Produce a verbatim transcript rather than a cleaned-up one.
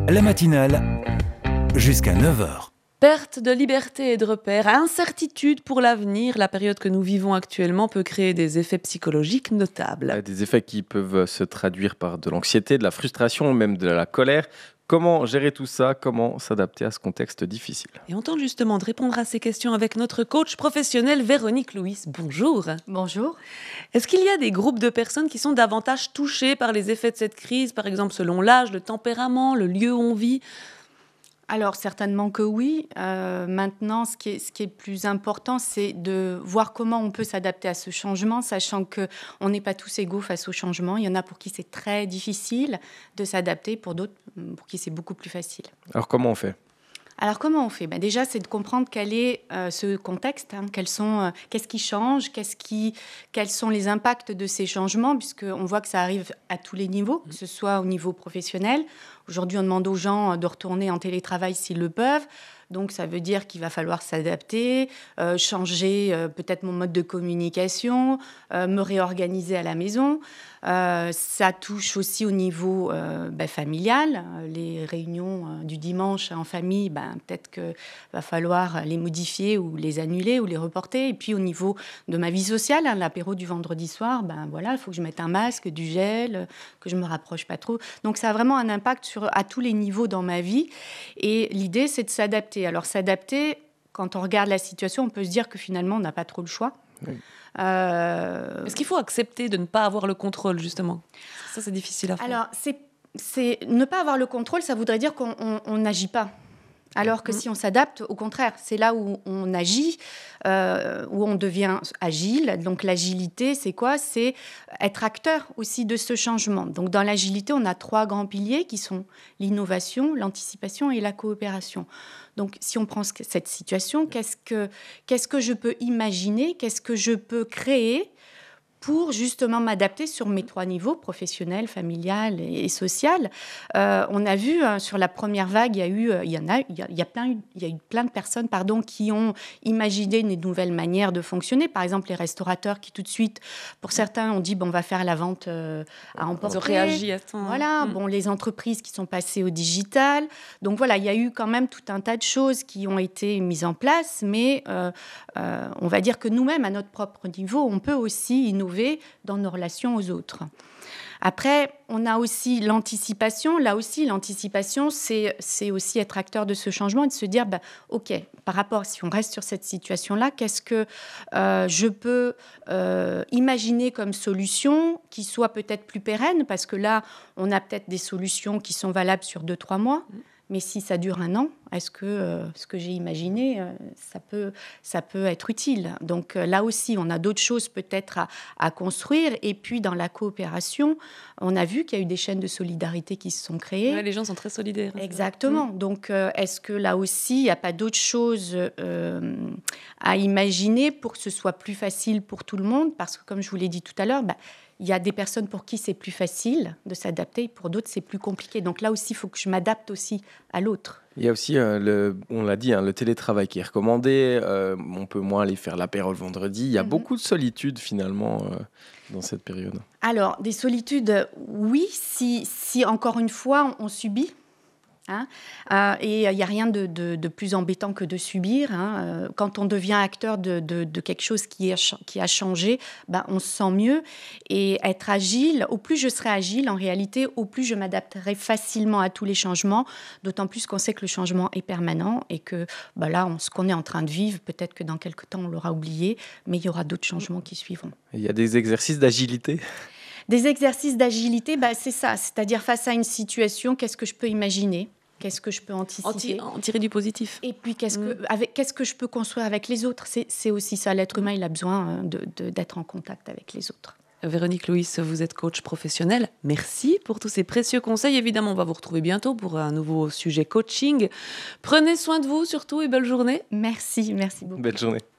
La matinale, jusqu'à neuf heures. Perte de liberté et de repères, incertitude pour l'avenir, la période que nous vivons actuellement peut créer des effets psychologiques notables. Des effets qui peuvent se traduire par de l'anxiété, de la frustration, même de la colère. Comment gérer tout ça? Comment s'adapter à ce contexte difficile? Et on tente justement de répondre à ces questions avec notre coach professionnel Véronique Louis. Bonjour. Bonjour. Est-ce qu'il y a des groupes de personnes qui sont davantage touchés par les effets de cette crise, par exemple selon l'âge, le tempérament, le lieu où on vit ? Alors certainement que oui. Euh, maintenant, ce qui est, ce qui est plus important, c'est de voir comment on peut s'adapter à ce changement, sachant qu'on n'est pas tous égaux face au changement. Il y en a pour qui c'est très difficile de s'adapter, pour d'autres pour qui c'est beaucoup plus facile. Alors comment on fait? Alors, comment on fait? Ben déjà, c'est de comprendre quel est euh, ce contexte, hein, quels sont, euh, qu'est-ce qui change, qu'est-ce qui, quels sont les impacts de ces changements, puisqu'on voit que ça arrive à tous les niveaux, que ce soit au niveau professionnel. Aujourd'hui, on demande aux gens de retourner en télétravail s'ils le peuvent. Donc, ça veut dire qu'il va falloir s'adapter, euh, changer euh, peut-être mon mode de communication, euh, me réorganiser à la maison. Euh, ça touche aussi au niveau euh, ben, familial. Les réunions euh, du dimanche en famille, ben, peut-être qu'il va falloir les modifier ou les annuler ou les reporter. Et puis, au niveau de ma vie sociale, hein, l'apéro du vendredi soir, ben, voilà, il faut que je mette un masque, du gel, que je ne me rapproche pas trop. Donc, ça a vraiment un impact sur, à tous les niveaux dans ma vie. Et l'idée, c'est de s'adapter. Alors, s'adapter, quand on regarde la situation, on peut se dire que finalement, on n'a pas trop le choix. Oui. Euh... Est-ce qu'il faut accepter de ne pas avoir le contrôle, justement? Ça, c'est difficile à faire. Alors, c'est, c'est, ne pas avoir le contrôle, ça voudrait dire qu'on n'agit pas. Alors que mmh. si on s'adapte, au contraire, c'est là où on agit, euh, où on devient agile. Donc l'agilité, c'est quoi? C'est être acteur aussi de ce changement. Donc dans l'agilité, on a trois grands piliers qui sont l'innovation, l'anticipation et la coopération. Donc si on prend cette situation, qu'est-ce que, qu'est-ce que je peux imaginer? Qu'est-ce que je peux créer pour justement m'adapter sur mes trois niveaux, professionnel, familial et social. Euh, on a vu euh, sur la première vague, il y a eu, il y en a, il y a, il y a plein, il y a eu plein de personnes, pardon, qui ont imaginé des nouvelles manières de fonctionner. Par exemple, les restaurateurs qui tout de suite, pour certains, ont dit bon, on va faire la vente euh, à emporter. Ils ont réagi à ça. Voilà. Mmh. Bon, les entreprises qui sont passées au digital. Donc voilà, il y a eu quand même tout un tas de choses qui ont été mises en place, mais euh, euh, on va dire que nous-mêmes, à notre propre niveau, on peut aussi innover dans nos relations aux autres. Après, on a aussi l'anticipation. Là aussi, l'anticipation, c'est, c'est aussi être acteur de ce changement et de se dire, ben, OK, par rapport, si on reste sur cette situation-là, qu'est-ce que euh, je peux euh, imaginer comme solution qui soit peut-être plus pérenne? Parce que là, on a peut-être des solutions qui sont valables sur deux, trois mois. Mais si ça dure un an, est-ce que euh, ce que j'ai imaginé, euh, ça peut, ça peut être utile? Donc euh, là aussi, on a d'autres choses peut-être à, à construire. Et puis, dans la coopération, on a vu qu'il y a eu des chaînes de solidarité qui se sont créées. Ouais, les gens sont très solidaires. Exactement. Mmh. Donc, euh, est-ce que là aussi, il n'y a pas d'autres choses euh, à imaginer pour que ce soit plus facile pour tout le monde? Parce que, comme je vous l'ai dit tout à l'heure, bah, il y a des personnes pour qui c'est plus facile de s'adapter, pour d'autres c'est plus compliqué. Donc là aussi, il faut que je m'adapte aussi à l'autre. Il y a aussi, euh, le, on l'a dit, hein, le télétravail qui est recommandé. Euh, on peut moins aller faire l'apéro le vendredi. Il y a mm-hmm. beaucoup de solitude finalement euh, dans cette période. Alors, des solitudes, oui, si, si encore une fois, on, on subit. Hein euh, et il n'y a rien de, de, de plus embêtant que de subir. Hein. Quand on devient acteur de, de, de quelque chose qui, est, qui a changé, ben, on se sent mieux. Et être agile, au plus je serai agile, en réalité, au plus je m'adapterai facilement à tous les changements, d'autant plus qu'on sait que le changement est permanent et que ben là, on, ce qu'on est en train de vivre, peut-être que dans quelques temps, on l'aura oublié, mais il y aura d'autres changements qui suivront. Il y a des exercices d'agilité ? Des exercices d'agilité, bah, c'est ça. C'est-à-dire face à une situation, qu'est-ce que je peux imaginer ? Qu'est-ce que je peux anticiper ? En tirer du positif. Et puis, qu'est-ce que, avec, qu'est-ce que je peux construire avec les autres ? c'est, c'est aussi ça. L'être humain, il a besoin de, de, d'être en contact avec les autres. Véronique Louis, vous êtes coach professionnel. Merci pour tous ces précieux conseils. Évidemment, on va vous retrouver bientôt pour un nouveau sujet coaching. Prenez soin de vous surtout et belle journée. Merci, merci beaucoup. Belle journée.